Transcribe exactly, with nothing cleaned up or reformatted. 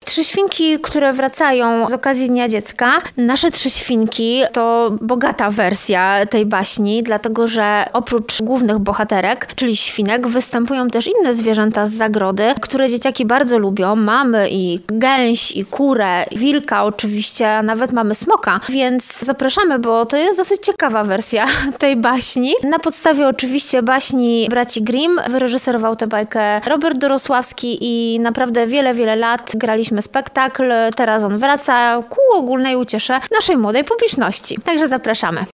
Trzy świnki, które wracają z okazji Dnia Dziecka. Nasze trzy świnki to bogata wersja tej baśni, dlatego że oprócz głównych bohaterek, czyli świnek, występują też inne zwierzęta z zagrody, które dzieciaki bardzo lubią. Mamy i gęś, i kurę, i wilka oczywiście, a nawet mamy smoka, więc zapraszamy, bo to jest dosyć ciekawa wersja tej baśni. Na podstawie oczywiście baśni braci Grimm wyreżyserował tę bajkę Robert Dorosławski i naprawdę wiele, wiele lat graliśmy spektakl. Teraz on wraca ku ogólnej uciesze naszej młodej publiczności. Także zapraszamy.